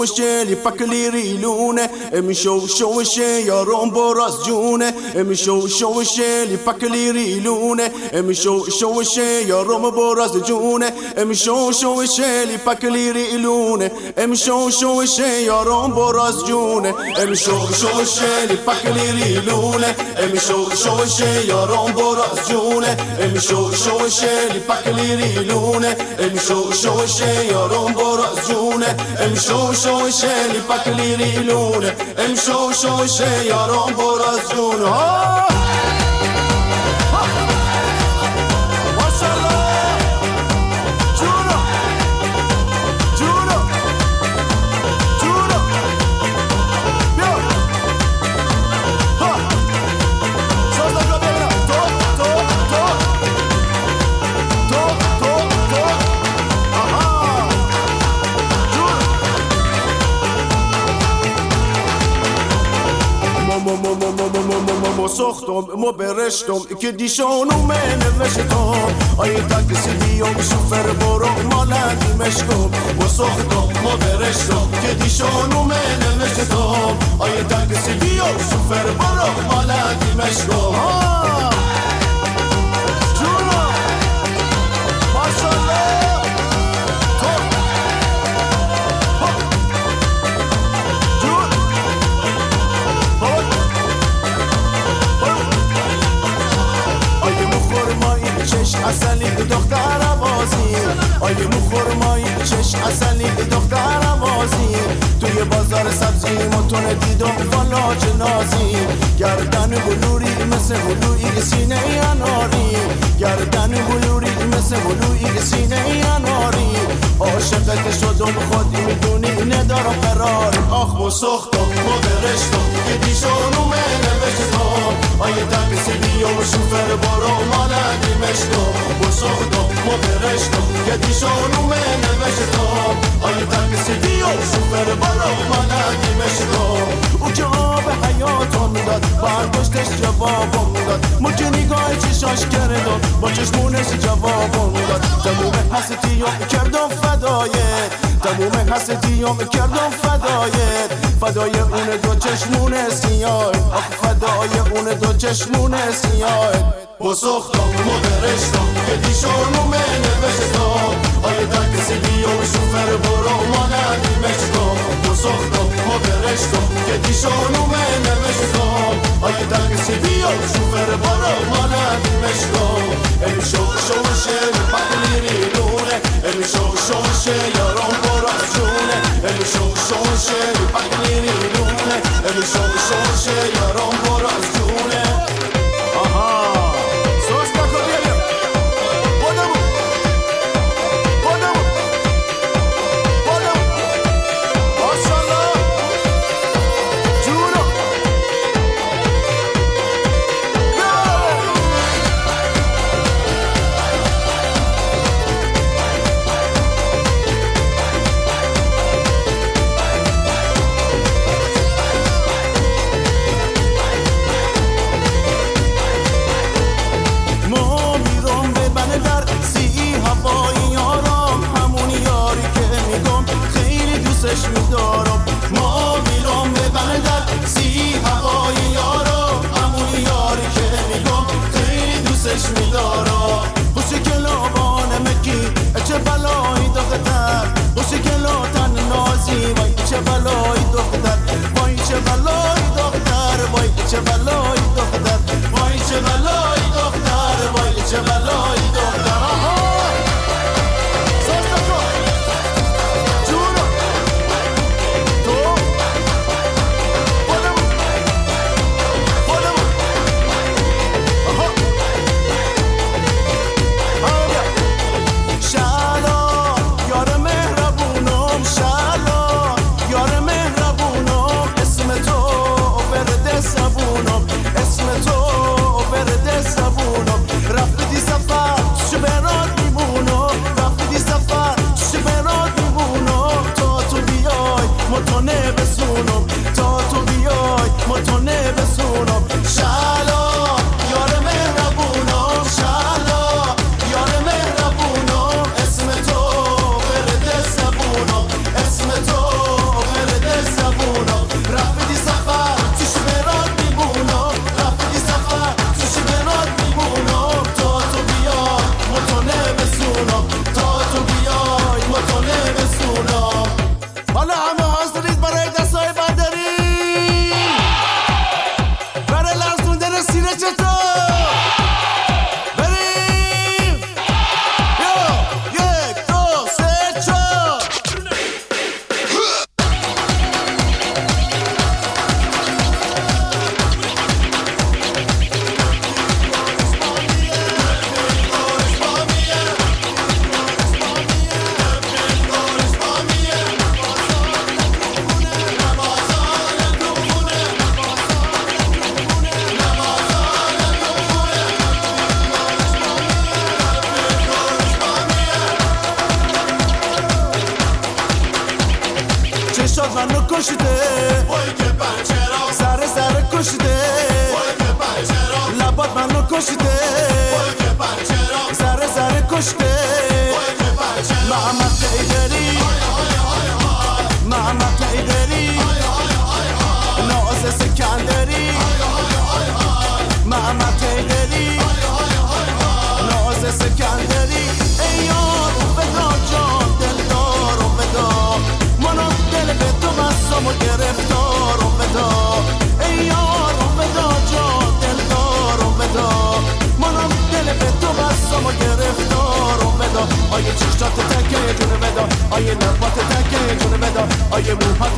شلی پکلی ریلونه امی شو یارم براز جونه امی شو شلی پکلی ریلونه امی شو یارم براز جونه امی شو شلی پکلی ریلونه امی شو یارم براز جونه امی شو شلی پکلی ریلونه امی شو یارم براز جونه امی شو شلی پکلی ریلونه امی شو یارم براز جونه امی شو شلی پکلی ریلونه ام شو یارم براز جونه ساختم ما برشتم که دیشانو من نوشتم آیه تاکسی بیام شوفر برو مالندی مشکم ما ساختم ما برشتم که دیشانو من نوشتم آیه تاکسی بیام شوفر برو مالندی مشکم جونو ماشالله اصلی دختر آوازی آیه مخورمایی چش اصلی دختر آوازی توی بازار سبزی متون دیدم فلاج نازی گردن بلوری مثل بلوی سینه اناری گردن بلوری مثل بلوی سینه اناری عاشقت شدم خودی میدونی ندارم قرار آخ و سختم ما برشتم که دیشانو من نوشتم آیه تاکسی بیام شوفر برو مالندی مشتم و سختم ما برشتم که دیشانو من نوشتم آیه تاکسی بیام شوفر برو مالندی مشتم او که آب حیاتم داد برداشتش جوابم داد ما که نگاه چشاش کردم با چشمونش جوابم داد تموم حسیتیام کردم فدایت تموم حسیتیام کردم فدای اون دو چشمون سیاه آخ فدای اون دو چشمون سیاه با سختم ما برشتم که دیشانو من نوشتم آیه تاکسی بیام شوفر برو مالندی مشتم با سختم ما برشتم که دیشانو من نوشتم آیه تاکسی بیام شوفر برو مالندی مشتم امی شو شلی پکلی ریلونه امی شو یارم براز جونه امی شو شلی پکلی ریلونه امی شو یارم براز جونه ما میرم به بندر سی هوای یارم همون یاری که میگم خیلی دوستش میدارم خوشی کلابان مکی چه بلایی دختر خوشی کلاتن نازی وای چه بلایی دختر وای چه بلایی دختر وای چه بلایی دختر وای چه بلایی دختر وای چه بلایی دختر اسم تو منو کشته سر سر کشته لبات منو کشته سر سر کشته محمد حیدری محمد حیدری ناز سکندری محمد حیدری ناز سکندری ای یار ودا جان دلدار ودا منم دل به تو بستم و گرفتار ودا ای یار ودا جان دلدار ودا منم دل به تو بستم و گرفتار ودا آیه چشتات تکه جون ودا آیه لبات تکه جون ودا آیه موهات